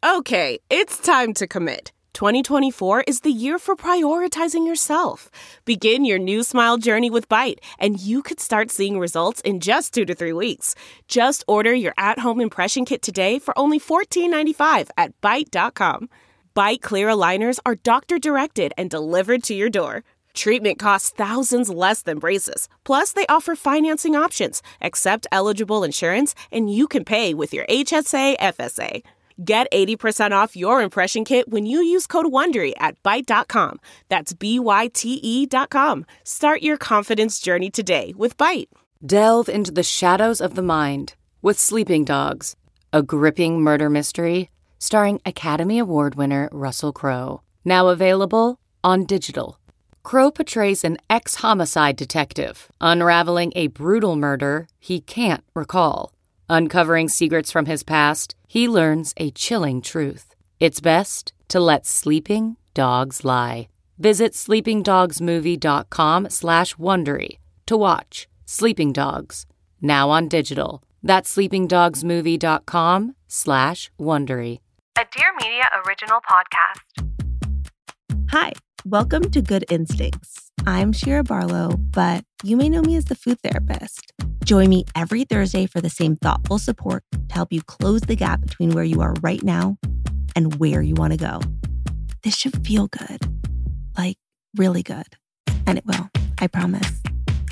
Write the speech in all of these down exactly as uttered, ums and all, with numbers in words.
Okay, it's time to commit. twenty twenty-four is the year for prioritizing yourself. Begin your new smile journey with Byte, and you could start seeing results in just two to three weeks. Just order your at-home impression kit today for only fourteen ninety-five at byte dot com. Byte clear aligners are doctor-directed and delivered to your door. Treatment costs thousands less than braces. Plus, they offer financing options, accept eligible insurance, and you can pay with your H S A F S A. Get eighty percent off your impression kit when you use code WONDERY at byte dot com. That's B Y T E dot com. Start your confidence journey today with Byte. Delve into the shadows of the mind with Sleeping Dogs, a gripping murder mystery starring Academy Award winner Russell Crowe. Now available on digital. Crowe portrays an ex-homicide detective unraveling a brutal murder he can't recall. Uncovering secrets from his past, he learns a chilling truth. It's best to let sleeping dogs lie. Visit sleepingdogsmovie.com slash Wondery to watch Sleeping Dogs, now on digital. That's sleepingdogsmovie.com slash Wondery. A Dear Media original podcast. Hi, welcome to Good Instincts. I'm Shira Barlow, but you may know me as the food therapist. Join me every Thursday for the same thoughtful support to help you close the gap between where you are right now and where you want to go. This should feel good, like really good. And it will, I promise.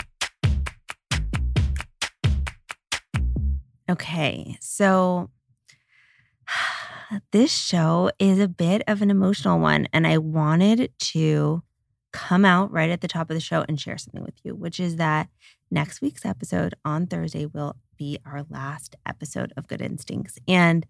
Okay, so this show is a bit of an emotional one, and I wanted to come out right at the top of the show and share something with you, which is that next week's episode on Thursday will be our last episode of Good Instincts. And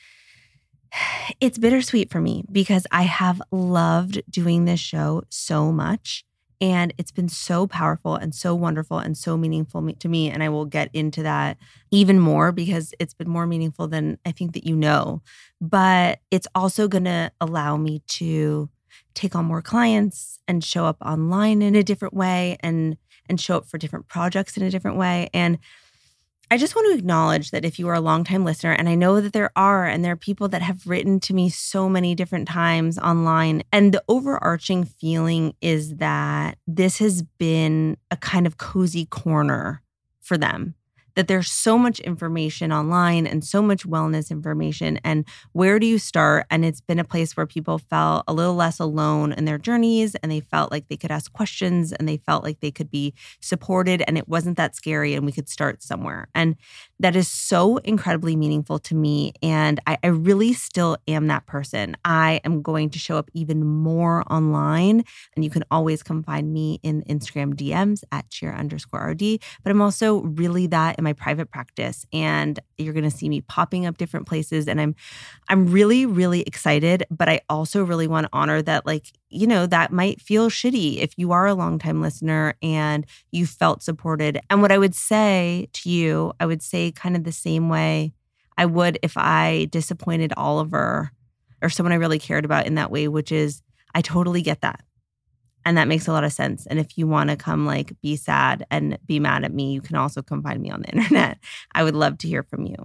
it's bittersweet for me because I have loved doing this show so much. And it's been so powerful and so wonderful and so meaningful to me. And I will get into that even more because it's been more meaningful than I think that you know. But it's also going to allow me to take on more clients and show up online in a different way and and show up for different projects in a different way. And I just want to acknowledge that if you are a longtime listener, and I know that there are, and there are people that have written to me so many different times online, and the overarching feeling is that this has been a kind of cozy corner for them. That there's so much information online and so much wellness information. And where do you start? And it's been a place where people felt a little less alone in their journeys, and they felt like they could ask questions, and they felt like they could be supported, and it wasn't that scary, and we could start somewhere. And that is so incredibly meaningful to me. And I, I really still am that person. I am going to show up even more online. And you can always come find me in Instagram D Ms at cheer underscore RD. But I'm also really that in my private practice. And you're going to see me popping up different places. And I'm I'm really, really excited. But I also really want to honor that, like, you know, that might feel shitty if you are a longtime listener and you felt supported. And what I would say to you, I would say kind of the same way I would if I disappointed Oliver or someone I really cared about in that way, which is I totally get that. And that makes a lot of sense. And if you want to come like be sad and be mad at me, you can also come find me on the internet. I would love to hear from you.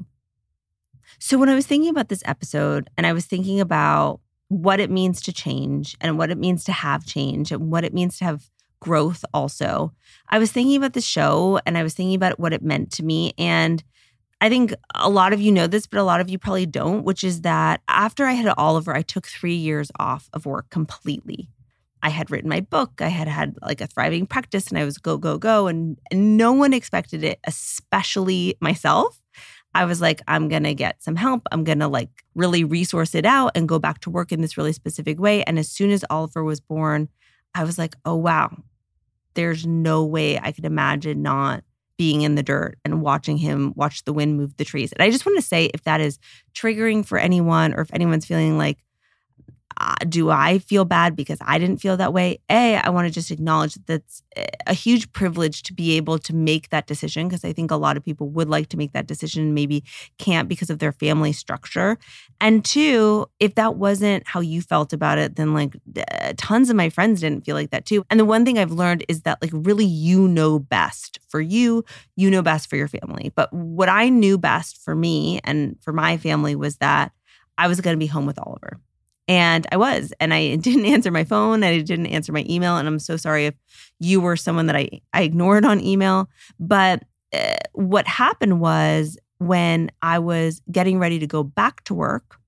So when I was thinking about this episode and I was thinking about what it means to change and what it means to have change and what it means to have growth also, I was thinking about the show and I was thinking about what it meant to me. And I think a lot of you know this, but a lot of you probably don't, which is that after I had Oliver, I took three years off of work completely. I had written my book. I had had like a thriving practice and I was go, go, go. And, and no one expected it, especially myself. I was like, I'm going to get some help. I'm going to like really resource it out and go back to work in this really specific way. And as soon as Oliver was born, I was like, oh, wow, there's no way I could imagine not being in the dirt and watching him watch the wind move the trees. And I just want to say, if that is triggering for anyone or if anyone's feeling like, Uh, do I feel bad because I didn't feel that way? A, I want to just acknowledge that that's a huge privilege to be able to make that decision, because I think a lot of people would like to make that decision, maybe can't because of their family structure. And two, if that wasn't how you felt about it, then like uh, tons of my friends didn't feel like that too. And the one thing I've learned is that like really you know best for you, you know best for your family. But what I knew best for me and for my family was that I was going to be home with Oliver. And I was, and I didn't answer my phone, and I didn't answer my email. And I'm so sorry if you were someone that I, I ignored on email. But uh, what happened was when I was getting ready to go back to work,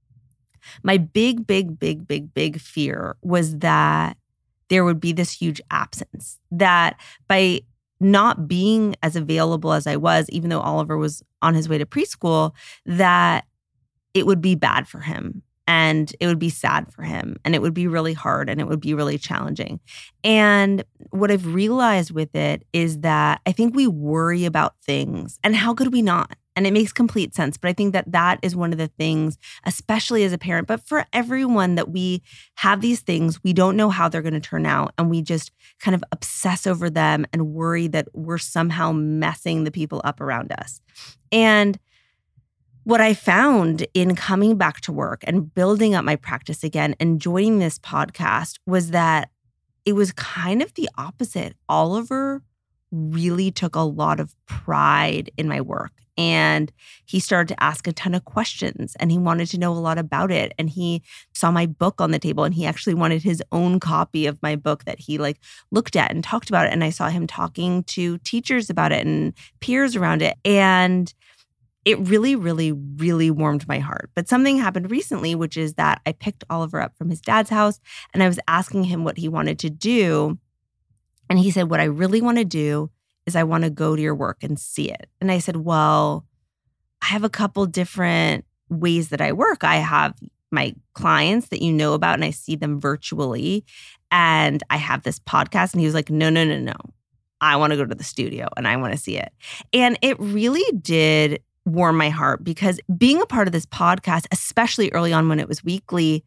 my big, big, big, big, big fear was that there would be this huge absence, that by not being as available as I was, even though Oliver was on his way to preschool, that it would be bad for him. And it would be sad for him, and it would be really hard, and it would be really challenging. And what I've realized with it is that I think we worry about things, and how could we not? And it makes complete sense. But I think that that is one of the things, especially as a parent, but for everyone, that we have these things, we don't know how they're going to turn out, and we just kind of obsess over them and worry that we're somehow messing the people up around us. And what I found in coming back to work and building up my practice again and joining this podcast was that it was kind of the opposite. Oliver really took a lot of pride in my work, and he started to ask a ton of questions, and he wanted to know a lot about it. And he saw my book on the table, and he actually wanted his own copy of my book that he like looked at and talked about it. And I saw him talking to teachers about it and peers around it. And it really, really, really warmed my heart. But something happened recently, which is that I picked Oliver up from his dad's house, and I was asking him what he wanted to do. And he said, what I really want to do is I want to go to your work and see it. And I said, well, I have a couple different ways that I work. I have my clients that you know about, and I see them virtually. And I have this podcast. And he was like, no, no, no, no. I want to go to the studio, and I want to see it. And it really did warm my heart, because being a part of this podcast, especially early on when it was weekly,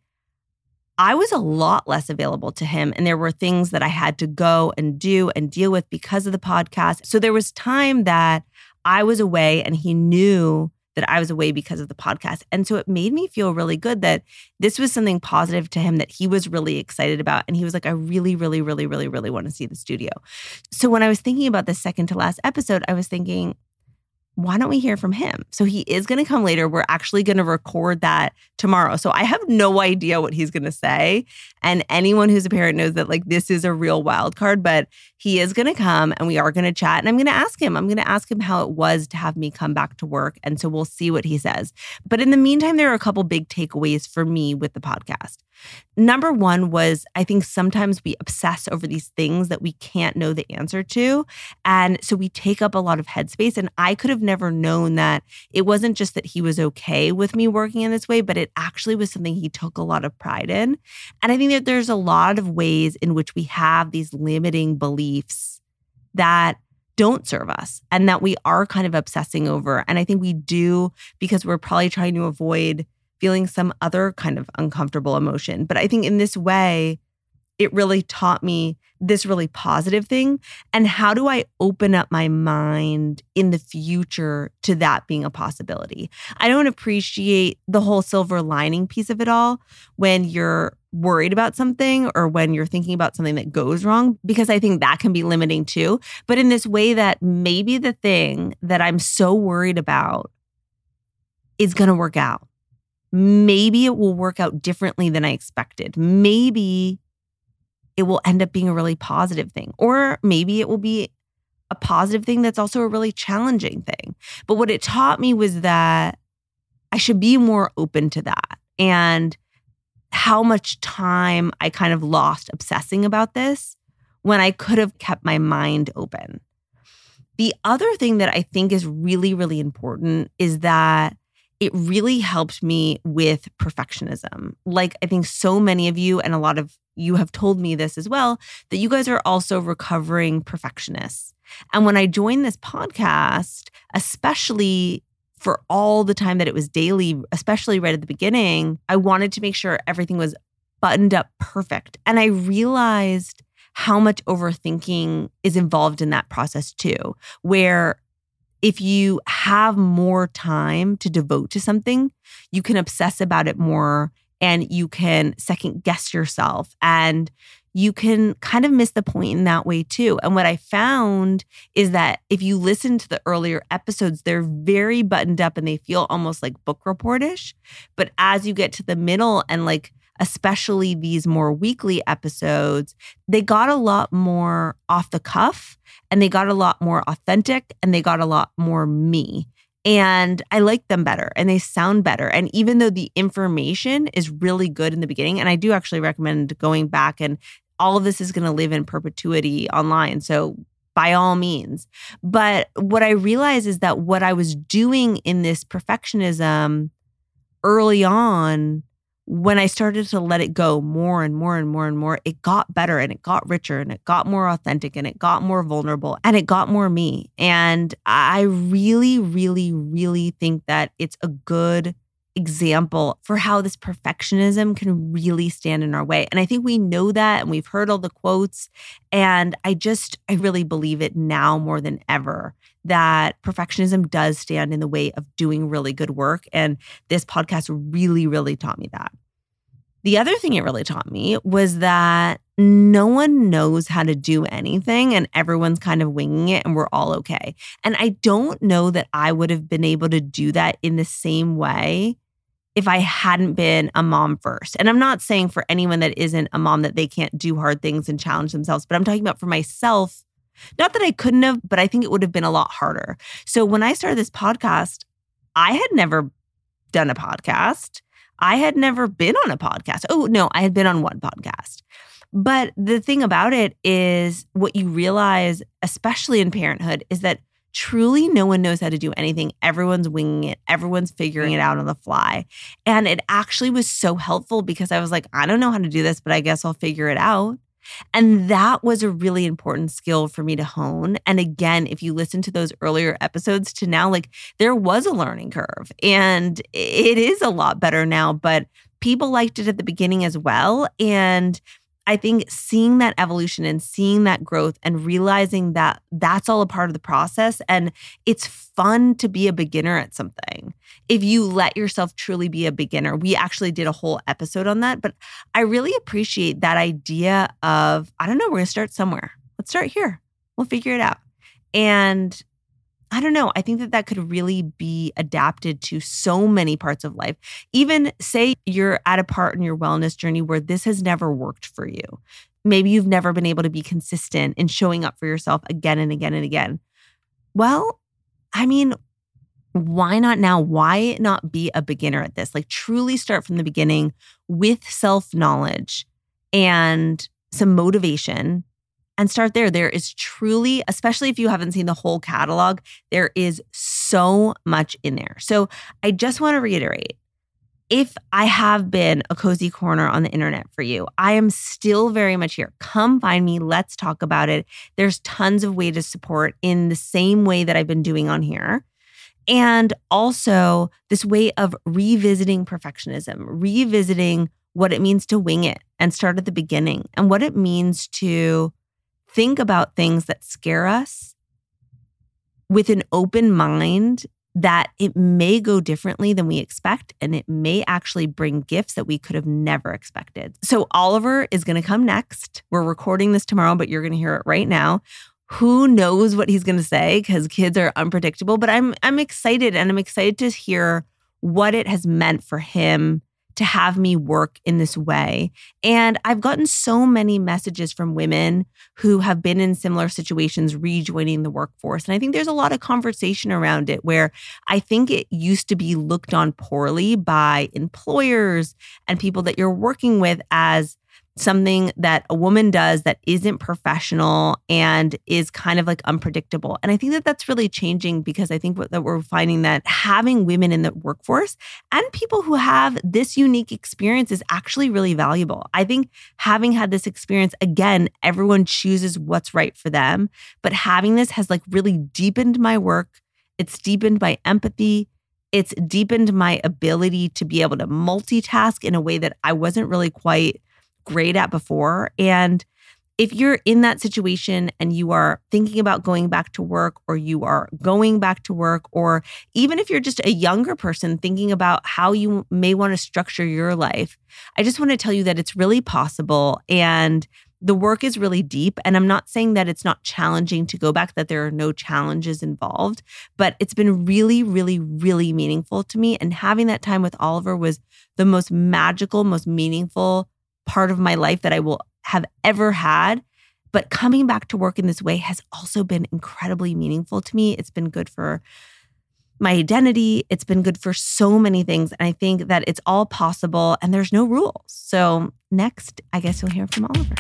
I was a lot less available to him. And there were things that I had to go and do and deal with because of the podcast. So there was time that I was away, and he knew that I was away because of the podcast. And so it made me feel really good that this was something positive to him that he was really excited about. And he was like, I really, really, really, really, really want to see the studio. So when I was thinking about the second to last episode, I was thinking, why don't we hear from him? So he is going to come later. We're actually going to record that tomorrow. So I have no idea what he's going to say. And anyone who's a parent knows that like this is a real wild card, but he is going to come, and we are going to chat, and I'm going to ask him. I'm going to ask him how it was to have me come back to work. And so we'll see what he says. But in the meantime, there are a couple big takeaways for me with the podcast. Number one was, I think sometimes we obsess over these things that we can't know the answer to. And so we take up a lot of headspace. And I could have never known that it wasn't just that he was okay with me working in this way, but it actually was something he took a lot of pride in. And I think that there's a lot of ways in which we have these limiting beliefs that don't serve us and that we are kind of obsessing over. And I think we do because we're probably trying to avoid feeling some other kind of uncomfortable emotion. But I think in this way, it really taught me this really positive thing. And how do I open up my mind in the future to that being a possibility? I don't appreciate the whole silver lining piece of it all when you're worried about something or when you're thinking about something that goes wrong, because I think that can be limiting too. But in this way that maybe the thing that I'm so worried about is going to work out. Maybe it will work out differently than I expected. Maybe it will end up being a really positive thing. Or maybe it will be a positive thing that's also a really challenging thing. But what it taught me was that I should be more open to that, and how much time I kind of lost obsessing about this when I could have kept my mind open. The other thing that I think is really, really important is that it really helped me with perfectionism. Like, I think so many of you, and a lot of you have told me this as well, that you guys are also recovering perfectionists. And when I joined this podcast, especially for all the time that it was daily, especially right at the beginning, I wanted to make sure everything was buttoned up perfect. And I realized how much overthinking is involved in that process too, where if you have more time to devote to something, you can obsess about it more and you can second guess yourself, and you can kind of miss the point in that way too. And what I found is that if you listen to the earlier episodes, they're very buttoned up and they feel almost like book report-ish. But as you get to the middle and like especially these more weekly episodes, they got a lot more off the cuff and they got a lot more authentic and they got a lot more me. And I like them better and they sound better. And even though the information is really good in the beginning, and I do actually recommend going back, and all of this is going to live in perpetuity online. So by all means. But what I realized is that what I was doing in this perfectionism early on, when I started to let it go more and more and more and more, it got better and it got richer and it got more authentic and it got more vulnerable and it got more me. And I really, really, really think that it's a good example for how this perfectionism can really stand in our way. And I think we know that and we've heard all the quotes. And I just, I really believe it now more than ever that perfectionism does stand in the way of doing really good work. And this podcast really, really taught me that. The other thing it really taught me was that no one knows how to do anything and everyone's kind of winging it and we're all okay. And I don't know that I would have been able to do that in the same way if I hadn't been a mom first. And I'm not saying for anyone that isn't a mom that they can't do hard things and challenge themselves, but I'm talking about for myself. Not that I couldn't have, but I think it would have been a lot harder. So when I started this podcast, I had never done a podcast. I had never been on a podcast. Oh, no, I had been on one podcast. But the thing about it is what you realize, especially in parenthood, is that truly no one knows how to do anything. Everyone's winging it. Everyone's figuring it out on the fly. And it actually was so helpful because I was like, I don't know how to do this, but I guess I'll figure it out. And that was a really important skill for me to hone. And again, if you listen to those earlier episodes to now, like there was a learning curve and it is a lot better now, but people liked it at the beginning as well. And I think seeing that evolution and seeing that growth and realizing that that's all a part of the process. And it's fun to be a beginner at something. If you let yourself truly be a beginner, we actually did a whole episode on that. But I really appreciate that idea of, I don't know, we're going to start somewhere. Let's start here. We'll figure it out. And I don't know. I think that that could really be adapted to so many parts of life. Even say you're at a part in your wellness journey where this has never worked for you. Maybe you've never been able to be consistent in showing up for yourself again and again and again. Well, I mean, why not now? Why not be a beginner at this? Like truly start from the beginning with self-knowledge and some motivation. And start there. There is truly, especially if you haven't seen the whole catalog, there is so much in there. So I just want to reiterate, if I have been a cozy corner on the internet for you, I am still very much here. Come find me. Let's talk about it. There's tons of ways to support in the same way that I've been doing on here. And also this way of revisiting perfectionism, revisiting what it means to wing it and start at the beginning and what it means to think about things that scare us with an open mind that it may go differently than we expect and it may actually bring gifts that we could have never expected. So Oliver is going to come next. We're recording this tomorrow, but you're going to hear it right now. Who knows what he's going to say because kids are unpredictable, but I'm I'm excited and I'm excited to hear what it has meant for him to have me work in this way. And I've gotten so many messages from women who have been in similar situations rejoining the workforce. And I think there's a lot of conversation around it where I think it used to be looked on poorly by employers and people that you're working with as something that a woman does that isn't professional and is kind of like unpredictable. And I think that that's really changing because I think what, that we're finding that having women in the workforce and people who have this unique experience is actually really valuable. I think having had this experience, again, everyone chooses what's right for them, but having this has like really deepened my work. It's deepened my empathy. It's deepened my ability to be able to multitask in a way that I wasn't really quite great at before. And if you're in that situation and you are thinking about going back to work, or you are going back to work, or even if you're just a younger person thinking about how you may want to structure your life, I just want to tell you that it's really possible, and the work is really deep. And I'm not saying that it's not challenging to go back, that there are no challenges involved, but it's been really, really, really meaningful to me. And having that time with Oliver was the most magical, most meaningful part of my life that I will have ever had. But coming back to work in this way has also been incredibly meaningful to me. It's been good for my identity. It's been good for so many things. And I think that it's all possible and there's no rules. So next, I guess you'll hear from Oliver.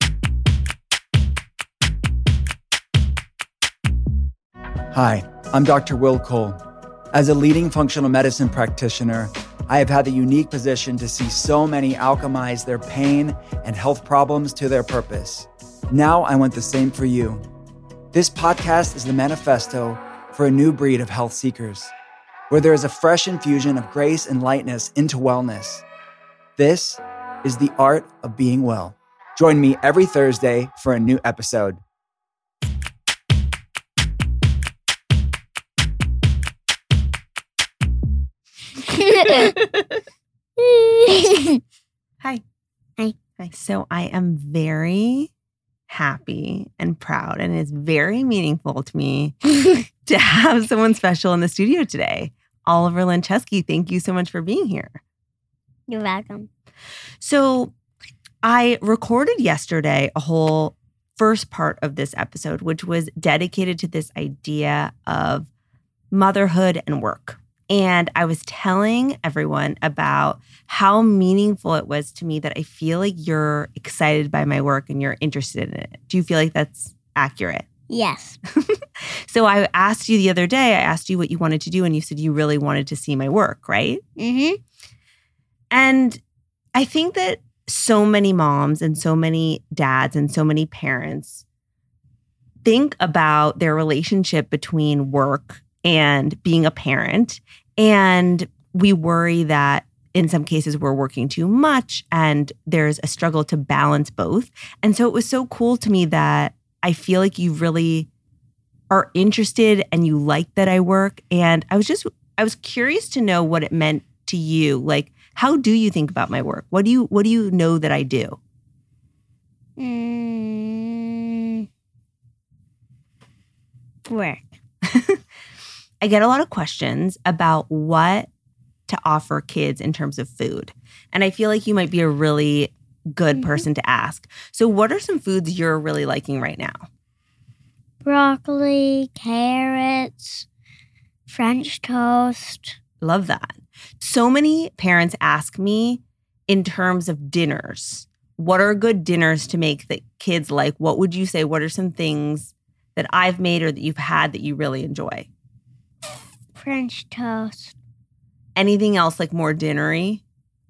Hi, I'm Doctor Will Cole. As a leading functional medicine practitioner, I have had the unique position to see so many alchemize their pain and health problems to their purpose. Now I want the same for you. This podcast is the manifesto for a new breed of health seekers, where there is a fresh infusion of grace and lightness into wellness. This is the art of being well. Join me every Thursday for a new episode. Hi. Hi. Hi. So I am very happy and proud, and it's very meaningful to me to have someone special in the studio today. Oliver Lancheski, thank you so much for being here. You're welcome. So I recorded yesterday a whole first part of this episode, which was dedicated to this idea of motherhood and work. And I was telling everyone about how meaningful it was to me that I feel like you're excited by my work and you're interested in it. Do you feel like that's accurate? Yes. So I asked you the other day, I asked you what you wanted to do, and you said you really wanted to see my work, right? Mm-hmm. And I think that so many moms and so many dads and so many parents think about their relationship between work and being a parent. And we worry that in some cases we're working too much and there's a struggle to balance both. And so it was so cool to me that I feel like you really are interested and you like that I work. And I was just, I was curious to know what it meant to you. Like, how do you think about my work? What do you, what do you know that I do? Mm, work. I get a lot of questions about what to offer kids in terms of food. And I feel like you might be a really good Mm-hmm. person to ask. So what are some foods you're really liking right now? Broccoli, carrots, French toast. Love that. So many parents ask me in terms of dinners, what are good dinners to make that kids like? What would you say? What are some things that I've made or that you've had that you really enjoy? French toast. Anything else like more dinnery?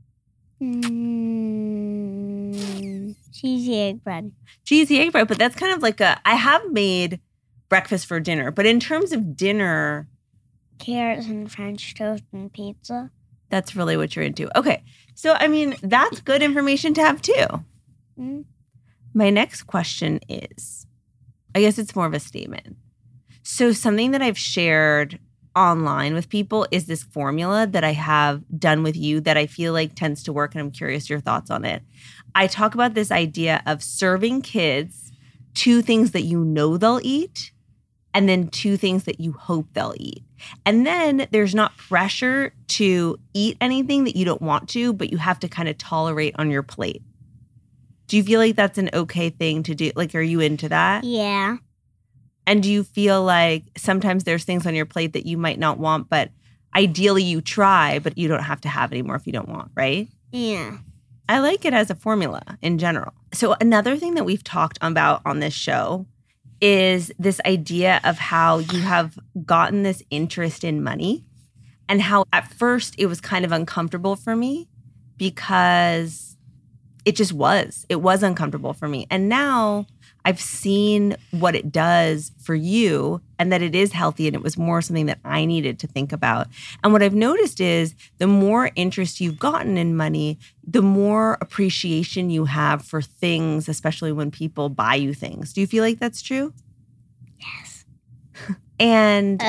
Mm, cheesy egg bread. Cheesy egg bread, but that's kind of like a, I have made breakfast for dinner, but in terms of dinner, Carrots and French toast and pizza. that's really what you're into. Okay. So, I mean, that's good information to have too. Mm. My next question is, I guess it's more of a statement. So something that I've shared online with people is this formula that I have done with you that I feel like tends to work, and I'm curious your thoughts on it. I talk about this idea of serving kids two things that you know they'll eat and then two things that you hope they'll eat. And then there's not pressure to eat anything that you don't want to, but you have to kind of tolerate on your plate. Do you feel like that's an okay thing to do? Like, are you into that? Yeah. And do you feel like sometimes there's things on your plate that you might not want, but ideally you try, but you don't have to have anymore if you don't want, right? Yeah. I like it as a formula in general. So another thing that we've talked about on this show is this idea of how you have gotten this interest in money and how at first it was kind of uncomfortable for me because it just was. It was uncomfortable for me. And now I've seen what it does for you and that it is healthy, and it was more something that I needed to think about. And what I've noticed is the more interest you've gotten in money, the more appreciation you have for things, especially when people buy you things. Do you feel like that's true? Yes. And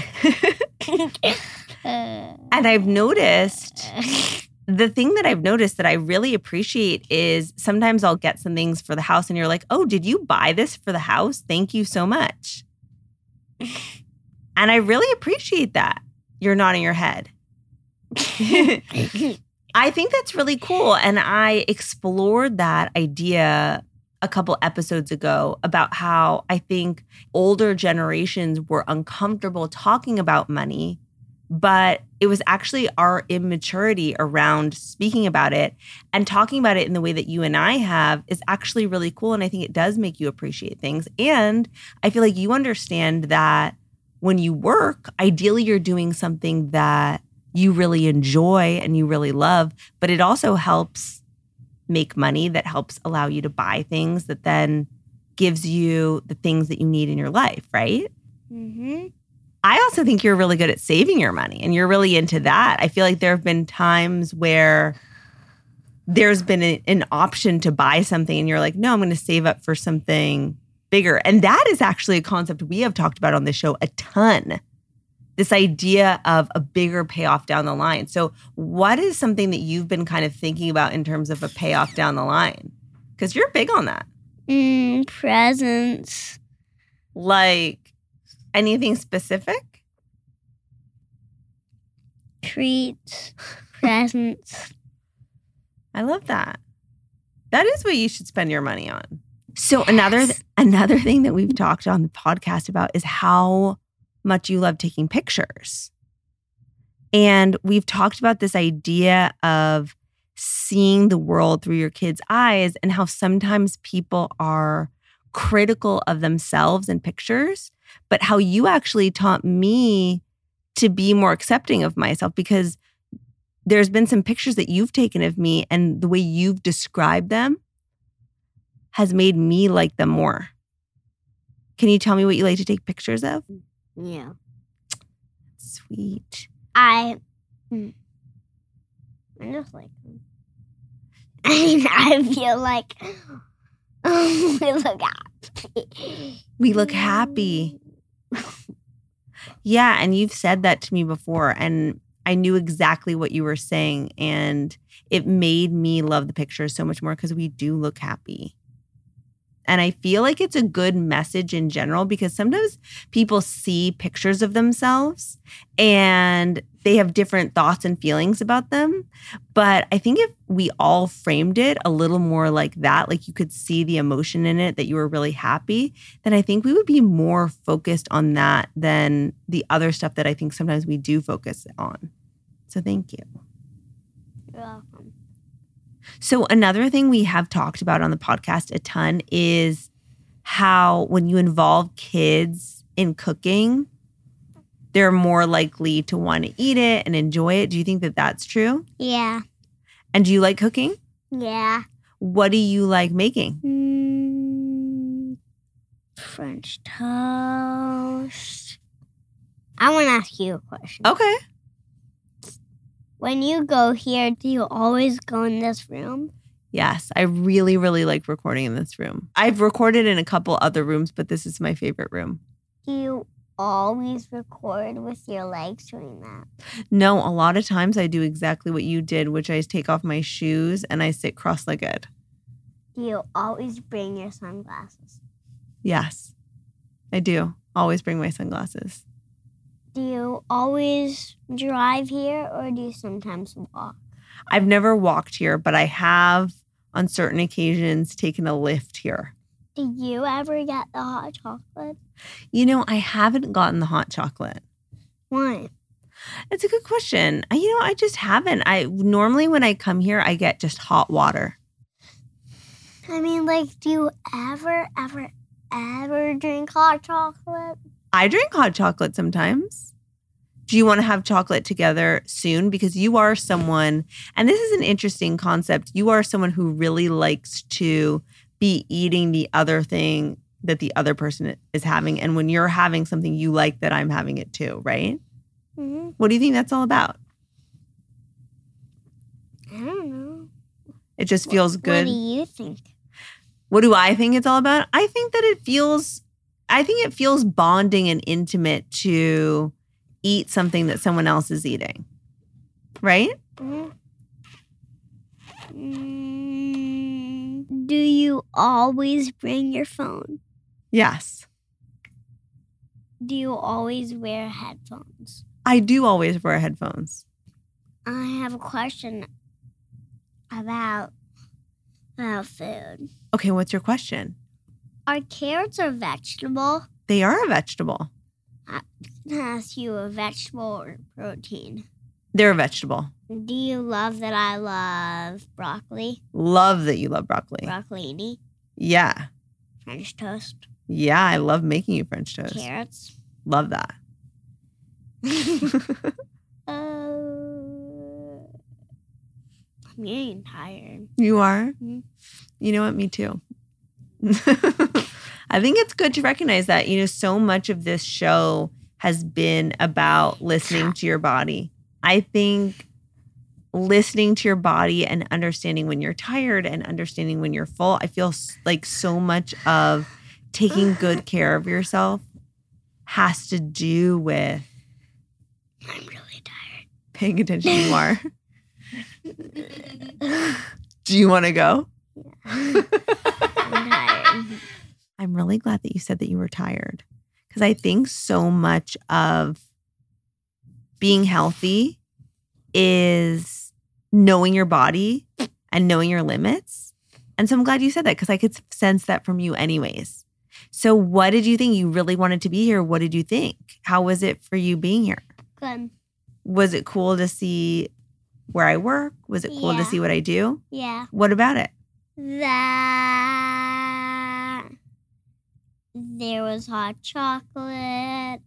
and I've noticed, the thing that I've noticed that I really appreciate is sometimes I'll get some things for the house and you're like, oh, did you buy this for the house? Thank you so much. And I really appreciate that. You're nodding your head. I think that's really cool. And I explored that idea a couple episodes ago about how I think older generations were uncomfortable talking about money, but it was actually our immaturity around speaking about it, and talking about it in the way that you and I have is actually really cool. And I think it does make you appreciate things. And I feel like you understand that when you work, ideally you're doing something that you really enjoy and you really love, but it also helps make money that helps allow you to buy things that then gives you the things that you need in your life, right? Mm-hmm. I also think you're really good at saving your money and you're really into that. I feel like there have been times where there's been a, an option to buy something and you're like, no, I'm going to save up for something bigger. And that is actually a concept we have talked about on this show a ton. This idea of a bigger payoff down the line. So what is something that you've been kind of thinking about in terms of a payoff down the line? Because you're big on that. Mm, presents. Like anything specific? Treats. Presents. I love that. That is what you should spend your money on. So another th- another thing that we've talked on the podcast about is how much you love taking pictures. And we've talked about this idea of seeing the world through your kids' eyes and how sometimes people are critical of themselves in pictures, but how you actually taught me to be more accepting of myself, because there's been some pictures that you've taken of me and the way you've described them has made me like them more. Can you tell me what you like to take pictures of? Yeah. Sweet. I, I just like them. I mean, I feel like we look happy. We look happy. Yeah, and you've said that to me before, and I knew exactly what you were saying, and it made me love the pictures so much more because we do look happy. And I feel like it's a good message in general, because sometimes people see pictures of themselves and they have different thoughts and feelings about them. But I think if we all framed it a little more like that, like you could see the emotion in it, that you were really happy, then I think we would be more focused on that than the other stuff that I think sometimes we do focus on. So thank you. You're welcome. So another thing we have talked about on the podcast a ton is how when you involve kids in cooking, they're more likely to want to eat it and enjoy it. Do you think that that's true? Yeah. And do you like cooking? Yeah. What do you like making? Mm, French toast. I want to ask you a question. Okay. When you go here, do you always go in this room? Yes, I really, really like recording in this room. I've recorded in a couple other rooms, but this is my favorite room. Do you always record with your legs doing that? No, a lot of times I do exactly what you did, which I take off my shoes and I sit cross-legged. Do you always bring your sunglasses? Yes, I do. Always bring my sunglasses. Do you always drive here, or do you sometimes walk? I've never walked here, but I have on certain occasions taken a lift here. Do you ever get the hot chocolate? You know, I haven't gotten the hot chocolate. Why? It's a good question. I, you know, I just haven't. I normally when I come here, I get just hot water. I mean, like, do you ever, ever, ever drink hot chocolate? I drink hot chocolate sometimes. Do you want to have chocolate together soon? Because you are someone, and this is an interesting concept, you are someone who really likes to be eating the other thing that the other person is having. And when you're having something, you like that I'm having it too, right? Mm-hmm. What do you think that's all about? I don't know. It just feels what, good. What do you think? What do I think it's all about? I think that it feels, I think it feels bonding and intimate to eat something that someone else is eating. Right? Mm-hmm. Mm, do you always bring your phone? Yes. Do you always wear headphones? I do always wear headphones. I have a question about, about food. Okay, what's your question? Are carrots a vegetable? They are a vegetable. I can ask you a vegetable or protein. They're a vegetable. Do you love that I love broccoli? Love that you love broccoli. Broccolini? Yeah. French toast? Yeah, I love making you French toast. Carrots? Love that. uh, I'm getting tired. You are? Mm-hmm. You know what? Me too. I think it's good to recognize that, you know, so much of this show has been about listening to your body. I think listening to your body and understanding when you're tired and understanding when you're full, I feel like so much of taking good care of yourself has to do with I'm really tired. Paying attention you are. Do you want to go? Yeah. I'm tired. I'm really glad that you said that you were tired, because I think so much of being healthy is knowing your body and knowing your limits. And so I'm glad you said that, because I could sense that from you anyways. So what did you think? You really wanted to be here. What did you think? How was it for you being here? Good. Was it cool to see where I work? Was it cool Yeah. to see what I do? Yeah. What about it? That there was hot chocolate.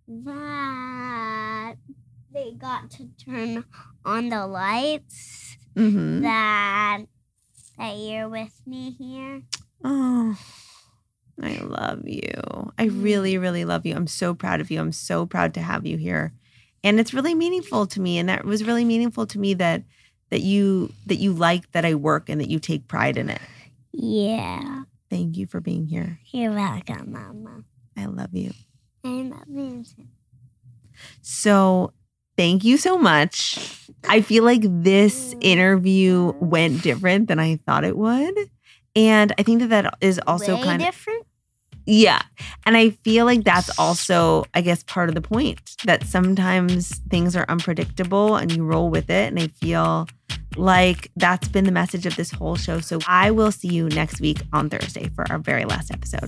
That they got to turn on the lights. Mm-hmm. That that you're with me here. Oh, I love you. I really, really love you. I'm so proud of you. I'm so proud to have you here. And it's really meaningful to me. And that was really meaningful to me that that you that you like that I work and that you take pride in it. Yeah. Thank you for being here. You're welcome, Mama. I love you. I love you too. So thank you so much. I feel like this interview went different than I thought it would. And I think that that is also Way kind of different. Yeah. And I feel like that's also, I guess, part of the point, that sometimes things are unpredictable and you roll with it. And I feel like that's been the message of this whole show. So I will see you next week on Thursday for our very last episode.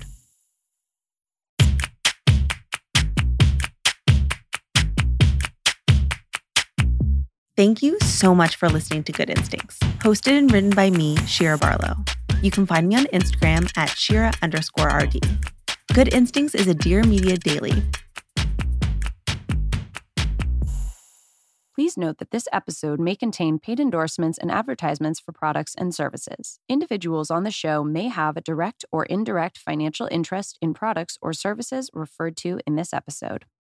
Thank you so much for listening to Good Instincts, hosted and written by me, Shira Barlow. You can find me on Instagram at Shira underscore RD. Good Instincts is a Dear Media daily. Please note that this episode may contain paid endorsements and advertisements for products and services. Individuals on the show may have a direct or indirect financial interest in products or services referred to in this episode.